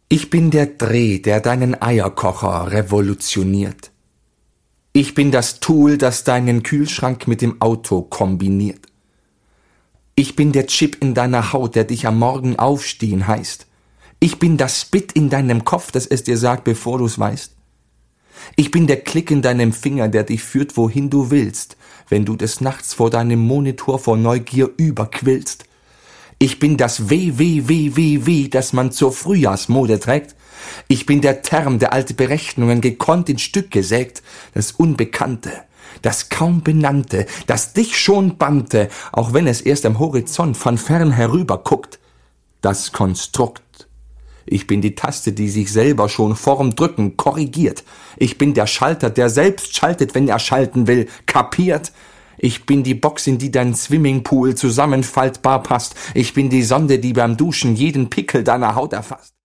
Ich bin der Dreh, der deinen Eierkocher revolutioniert. Ich bin das Tool, das deinen Kühlschrank mit dem Auto kombiniert. Ich bin der Chip in deiner Haut, der dich am Morgen aufstehen heißt. Ich bin das Bit in deinem Kopf, das es dir sagt, bevor du's weißt. Ich bin der Klick in deinem Finger, der dich führt, wohin du willst, wenn du des Nachts vor deinem Monitor vor Neugier überquillst. Ich bin das W, das man zur Frühjahrsmode trägt. Ich bin der Term, der alte Berechnungen gekonnt in Stücke sägt. Das Unbekannte, das kaum Benannte, das dich schon bannte, auch wenn es erst am Horizont von fern herüberguckt. Das Konstrukt. Ich bin die Taste, die sich selber schon vorm Drücken korrigiert. Ich bin der Schalter, der selbst schaltet, wenn er schalten will. Kapiert? Ich bin die Box, in die dein Swimmingpool zusammenfaltbar passt. Ich bin die Sonde, die beim Duschen jeden Pickel deiner Haut erfasst.